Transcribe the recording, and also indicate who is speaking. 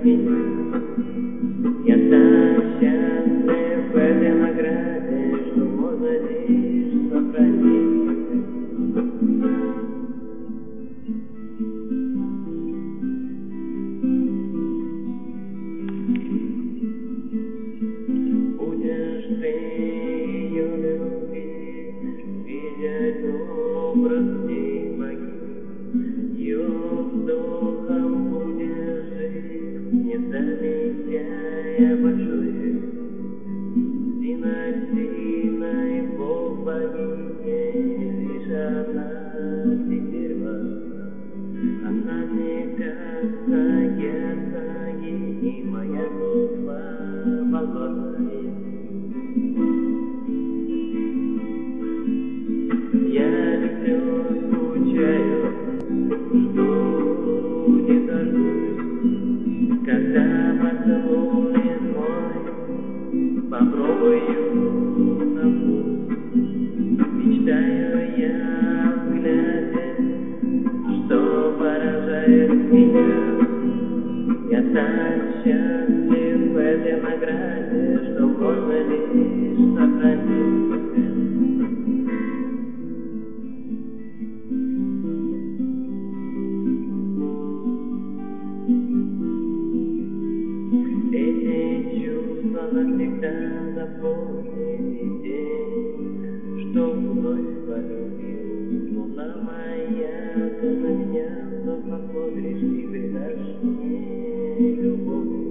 Speaker 1: меня. Я так счастлив в этой награде, что можно лишь сохранить. Будешь ты ее любить, видеть образ ней богини, ее вздохом будешь жить, не замечая большой сильной Бог богини, лишь она теперь важна. Она не как Саги, и моя судьба болотная. Я все скучаю, жду, не дождусь, когда поцелует мой попробую на вкус. Мечтаю я в взгляде, что поражает меня. Я так счастлив в этой награде, что можно лишь сохранить. Эти чувства навсегда запомнили день, что вновь полюбил. Луна моя, ты на меня вновь посмотришь и придашь мне любовь.